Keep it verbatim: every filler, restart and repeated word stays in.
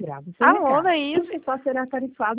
integrado. Sem Alô, recado. Laís. Isso só será tarifado